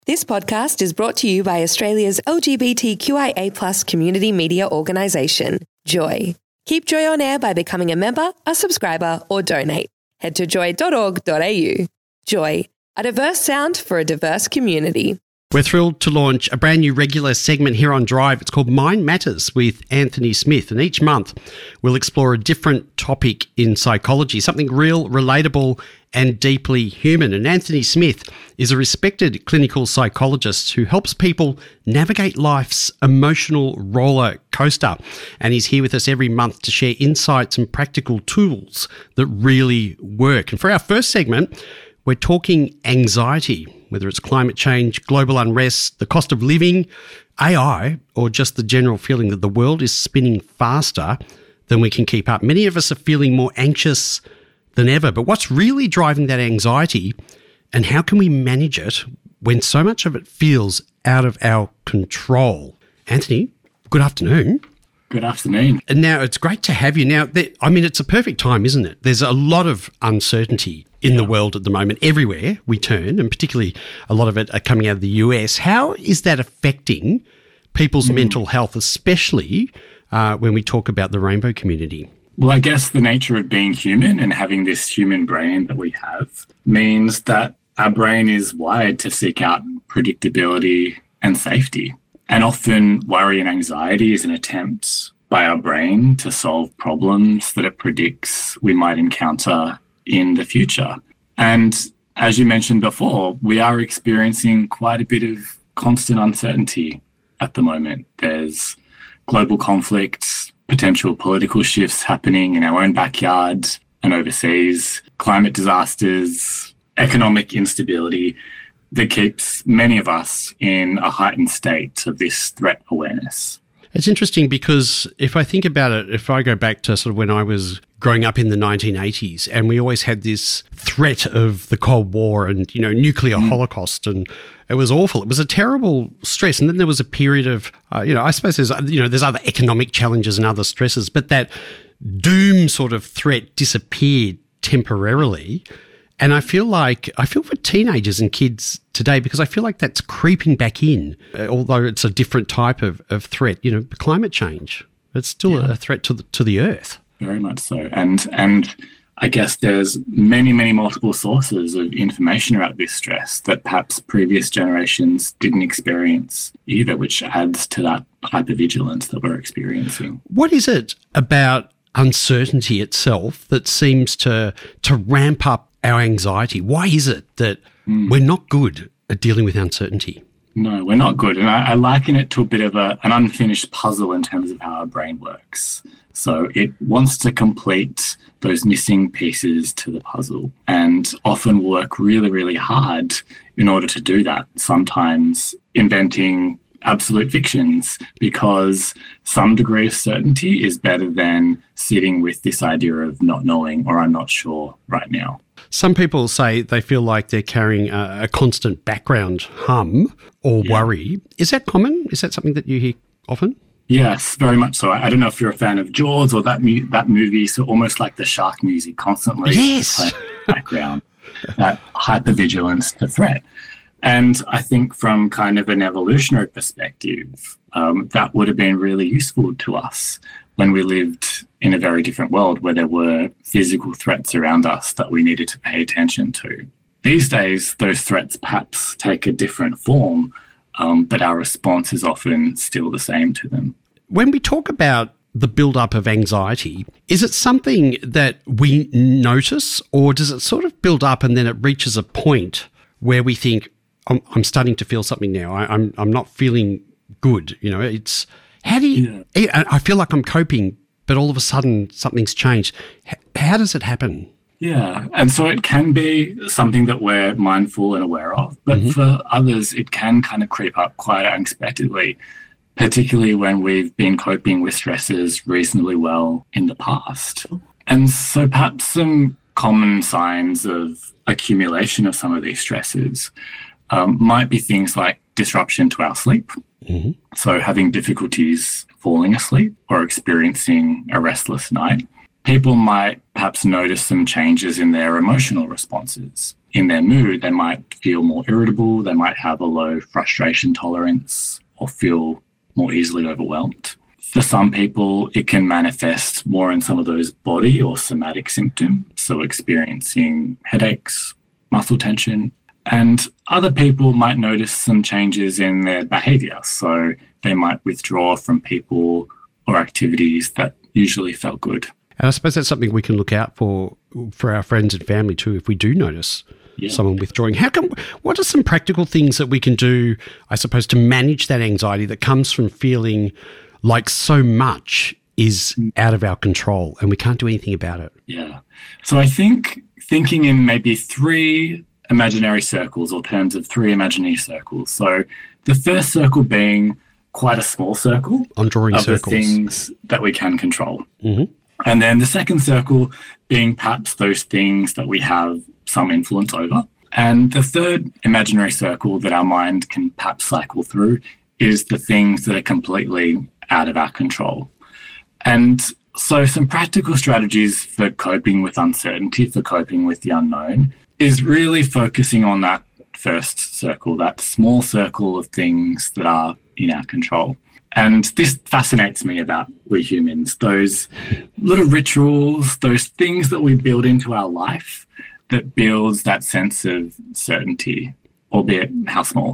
This podcast is brought to you by Australia's LGBTQIA+ community media organisation, Joy. Keep Joy on air by becoming a member, a subscriber, or donate. Head to joy.org.au. Joy, a diverse sound for a diverse community. We're thrilled to launch a brand new regular segment here on Drive. It's called Mind Matters with Anthony Smith. And each month we'll explore a different topic in psychology, something real, relatable and deeply human. And Anthony Smith is a respected clinical psychologist who helps people navigate life's emotional roller coaster. And he's here with us every month to share insights and practical tools that really work. And for our first segment, we're talking anxiety, whether it's climate change, global unrest, the cost of living, AI, or just the general feeling that the world is spinning faster than we can keep up. Many of us are feeling more anxious than ever. But what's really driving that anxiety, and how can we manage it when so much of it feels out of our control? Anthony, good afternoon. Good afternoon. And now it's great to have you. Now, it's a perfect time, isn't it? There's a lot of uncertainty in the world at the moment, everywhere we turn, and particularly a lot of it are coming out of the US. How is that affecting people's mental health, especially when we talk about the rainbow community? Well, I guess the nature of being human and having this human brain that we have means that our brain is wired to seek out predictability and safety. And often worry and anxiety is an attempt by our brain to solve problems that it predicts we might encounter in the future. And as you mentioned before, we are experiencing quite a bit of constant uncertainty at the moment. There's global conflicts, potential political shifts happening in our own backyard and overseas, climate disasters, economic instability that keeps many of us in a heightened state of this threat awareness. It's interesting because if I think about it, if I go back to sort of when I was growing up in the 1980s, and we always had this threat of the Cold War and, nuclear holocaust, and it was awful. It was a terrible stress. And then there was a period of, I suppose there's other economic challenges and other stresses, but that doom sort of threat disappeared temporarily. And I feel for teenagers and kids today, because I feel like that's creeping back in, although it's a different type of threat. Climate change, it's still a threat to the earth. Very much so. And I guess there's many, many multiple sources of information about this stress that perhaps previous generations didn't experience either, which adds to that hypervigilance that we're experiencing. What is it about uncertainty itself that seems to ramp up our anxiety? Why is it that we're not good at dealing with uncertainty? No, we're not good. And I liken it to a bit of an unfinished puzzle in terms of how our brain works. So it wants to complete those missing pieces to the puzzle and often work really, really hard in order to do that, sometimes inventing absolute fictions, because some degree of certainty is better than sitting with this idea of not knowing or I'm not sure right now. Some people say they feel like they're carrying a constant background hum or worry. Is that common? Is that something that you hear often? Yes, very much so. I don't know if you're a fan of Jaws or that movie, so almost like the shark music constantly in the background, that hypervigilance to threat. And I think from kind of an evolutionary perspective, that would have been really useful to us when we lived in a very different world where there were physical threats around us that we needed to pay attention to. These days, those threats perhaps take a different form, but our response is often still the same to them. When we talk about the build-up of anxiety, is it something that we notice, or does it sort of build up and then it reaches a point where we think, I'm starting to feel something now. I'm not feeling good. It's how do you? Yeah. I feel like I'm coping, but all of a sudden something's changed. How does it happen? Yeah, and so it can be something that we're mindful and aware of, but for others, it can kind of creep up quite unexpectedly, particularly when we've been coping with stresses reasonably well in the past. And so perhaps some common signs of accumulation of some of these stresses might be things like disruption to our sleep. So having difficulties falling asleep or experiencing a restless night. people might perhaps notice some changes in their emotional responses. In their mood, they might feel more irritable, they might have a low frustration tolerance or feel more easily overwhelmed. For some people, it can manifest more in some of those body or somatic symptoms, so experiencing headaches, muscle tension, and other people might notice some changes in their behaviour, so they might withdraw from people or activities that usually felt good. And I suppose that's something we can look out for our friends and family too, if we do notice someone withdrawing. What are some practical things that we can do, I suppose, to manage that anxiety that comes from feeling like so much is out of our control and we can't do anything about it? Yeah. So I think thinking in maybe 3 imaginary circles, or terms of 3 imaginary circles. So the first circle being quite a small circle I'm drawing of circles. the things that we can control. Mm-hmm. And then the second circle being perhaps those things that we have some influence over. And the third imaginary circle that our mind can perhaps cycle through is the things that are completely out of our control. And so some practical strategies for coping with uncertainty, for coping with the unknown, is really focusing on that first circle, that small circle of things that are in our control. And this fascinates me about we humans, those little rituals, those things that we build into our life that builds that sense of certainty, albeit how small.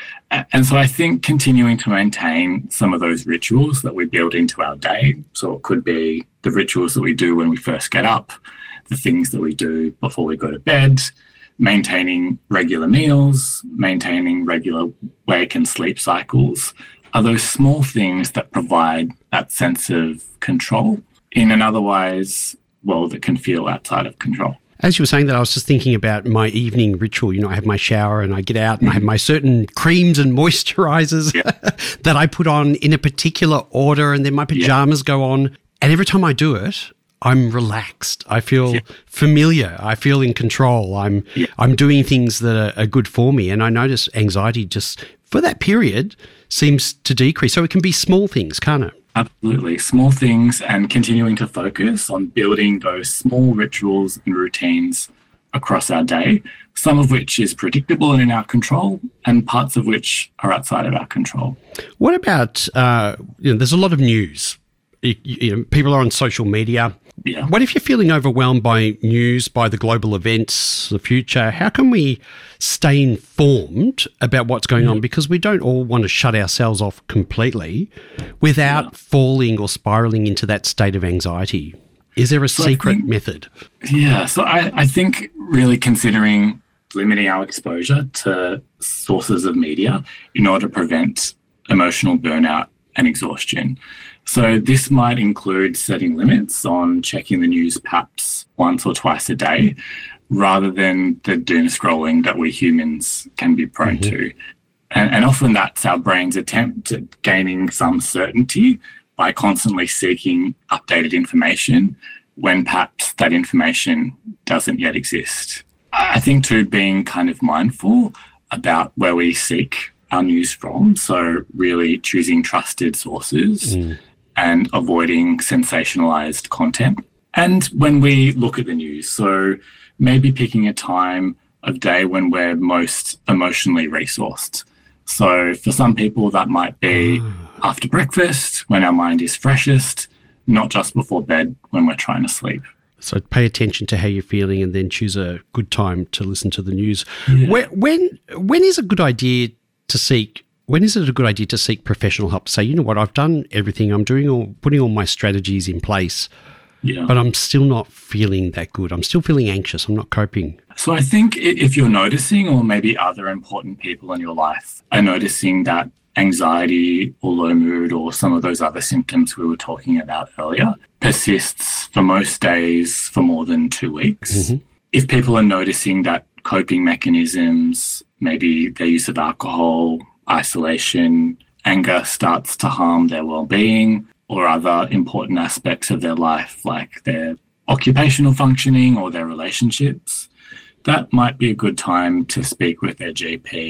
And so I think continuing to maintain some of those rituals that we build into our day, so it could be the rituals that we do when we first get up, the things that we do before we go to bed, maintaining regular meals, maintaining regular wake and sleep cycles, are those small things that provide that sense of control in an otherwise world that can feel outside of control. As you were saying that, I was just thinking about my evening ritual. You know, I have my shower and I get out and I have my certain creams and moisturizers that I put on in a particular order, and then my pajamas go on. And every time I do it, I'm relaxed. I feel familiar. I feel in control. I'm doing things that are good for me. And I notice anxiety just for that period seems to decrease. So it can be small things, can't it? Absolutely. Small things, and continuing to focus on building those small rituals and routines across our day, some of which is predictable and in our control, and parts of which are outside of our control. What about, there's a lot of news. People are on social media. Yeah. What if you're feeling overwhelmed by news, by the global events, the future? How can we stay informed about what's going on? Because we don't all want to shut ourselves off completely without falling or spiraling into that state of anxiety. Is there a secret method? Yeah, so I think really considering limiting our exposure to sources of media in order to prevent emotional burnout and exhaustion. So this might include setting limits on checking the news perhaps once or twice a day, rather than the doom scrolling that we humans can be prone to. And often that's our brain's attempt at gaining some certainty by constantly seeking updated information when perhaps that information doesn't yet exist. I think too, being kind of mindful about where we seek our news from, so really choosing trusted sources and avoiding sensationalized content. And when we look at the news, so maybe picking a time of day when we're most emotionally resourced. So for some people, that might be after breakfast, when our mind is freshest, not just before bed when we're trying to sleep. So pay attention to how you're feeling and then choose a good time to listen to the news. Yeah. When is a good idea to seek? When is it a good idea to seek professional help? Say, you know what, I've done everything. I'm putting all my strategies in place, but I'm still not feeling that good. I'm still feeling anxious. I'm not coping. So I think if you're noticing, or maybe other important people in your life are noticing that anxiety or low mood or some of those other symptoms we were talking about earlier persists for most days for more than 2 weeks. If people are noticing that coping mechanisms, maybe their use of alcohol, isolation, anger starts to harm their well-being, or other important aspects of their life like their occupational functioning or their relationships, that might be a good time to speak with their GP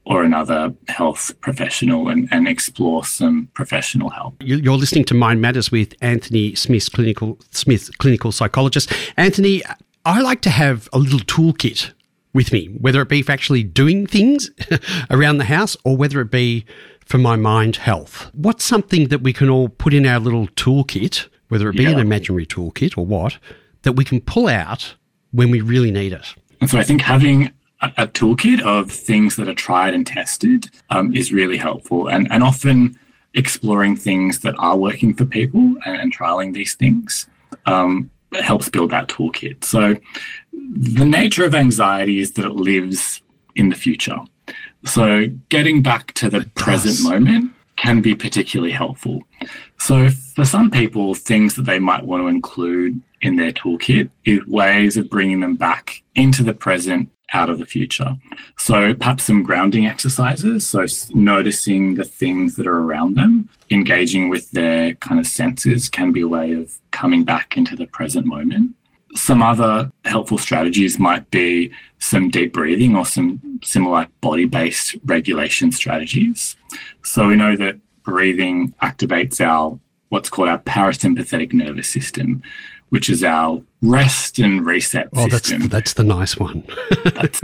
or another health professional and explore some professional help. You're listening to Mind Matters with Anthony Smith, clinical psychologist. Anthony, I like to have a little toolkit with me, whether it be for actually doing things around the house or whether it be for my mind health. What's something that we can all put in our little toolkit, whether it be an imaginary toolkit or what, that we can pull out when we really need it? And so I think having a toolkit of things that are tried and tested is really helpful, and often exploring things that are working for people and trialing these things helps build that toolkit. So the nature of anxiety is that it lives in the future. So getting back to the present moment can be particularly helpful. So for some people, things that they might want to include in their toolkit is ways of bringing them back into the present, out of the future. So perhaps some grounding exercises, so noticing the things that are around them, engaging with their kind of senses can be a way of coming back into the present moment. Some other helpful strategies might be some deep breathing or some similar body-based regulation strategies. So we know that breathing activates our what's called our parasympathetic nervous system, which is our rest and reset system. That's the nice one. that's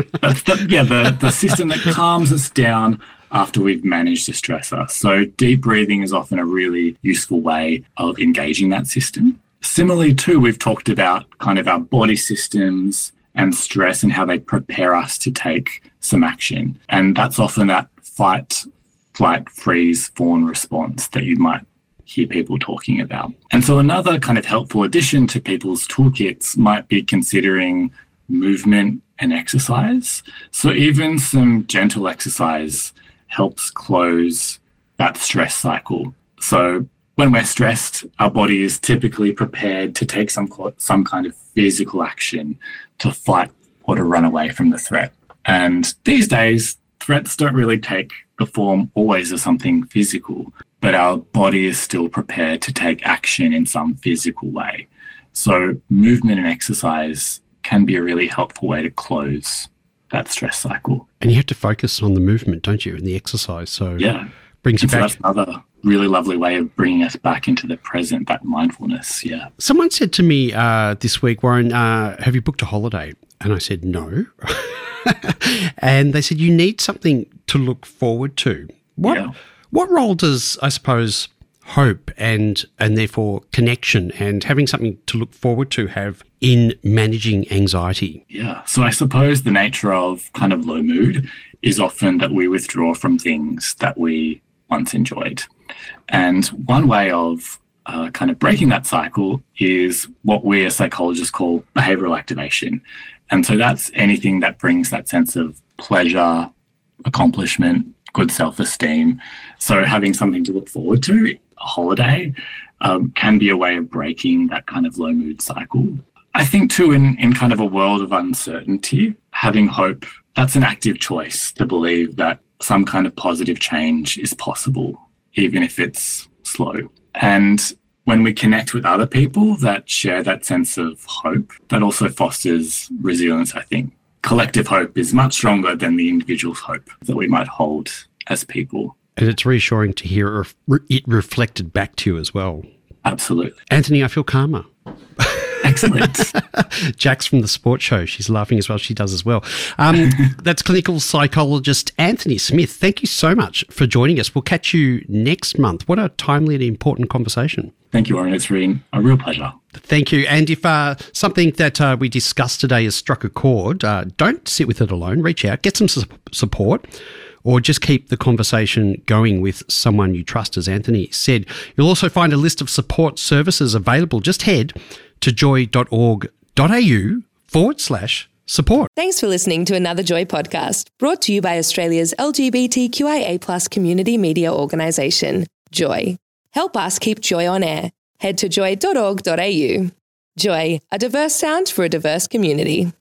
the system that calms us down after we've managed a stressor. So deep breathing is often a really useful way of engaging that system. Similarly, too, we've talked about kind of our body systems and stress and how they prepare us to take some action. And that's often that fight, flight, freeze, fawn response that you might hear people talking about. And so another kind of helpful addition to people's toolkits might be considering movement and exercise. So even some gentle exercise helps close that stress cycle. So when we're stressed, our body is typically prepared to take some kind of physical action to fight or to run away from the threat. And these days, threats don't really take the form always of something physical, but our body is still prepared to take action in some physical way. So movement and exercise can be a really helpful way to close that stress cycle. And you have to focus on the movement, don't you, and the exercise. So brings you back. That's another really lovely way of bringing us back into the present, that mindfulness. Yeah. Someone said to me this week, Warren, have you booked a holiday? And I said, no. And they said, you need something to look forward to. What role does, I suppose, hope and therefore connection and having something to look forward to have in managing anxiety? Yeah. So I suppose the nature of kind of low mood is often that we withdraw from things that we once enjoyed. And one way of kind of breaking that cycle is what we as psychologists call behavioral activation. And so that's anything that brings that sense of pleasure, accomplishment, good self-esteem. So having something to look forward to, a holiday, can be a way of breaking that kind of low mood cycle. I think too, in kind of a world of uncertainty, having hope, that's an active choice to believe that some kind of positive change is possible, even if it's slow. And when we connect with other people that share that sense of hope, that also fosters resilience, I think. Collective hope is much stronger than the individual's hope that we might hold as people. And it's reassuring to hear it reflected back to you as well. Absolutely. Anthony, I feel calmer. Excellent. Jax from the Sports Show. She's laughing as well. She does as well. That's clinical psychologist Anthony Smith. Thank you so much for joining us. We'll catch you next month. What a timely and important conversation. Thank you, Warren. It's been a real pleasure. Thank you. And if something that we discussed today has struck a chord, don't sit with it alone. Reach out, get some support, or just keep the conversation going with someone you trust, as Anthony said. You'll also find a list of support services available. Just head to joy.org.au/support. Thanks for listening to another Joy podcast, brought to you by Australia's LGBTQIA+ community media organisation, Joy. Help us keep Joy on air. Head to joy.org.au. Joy, a diverse sound for a diverse community.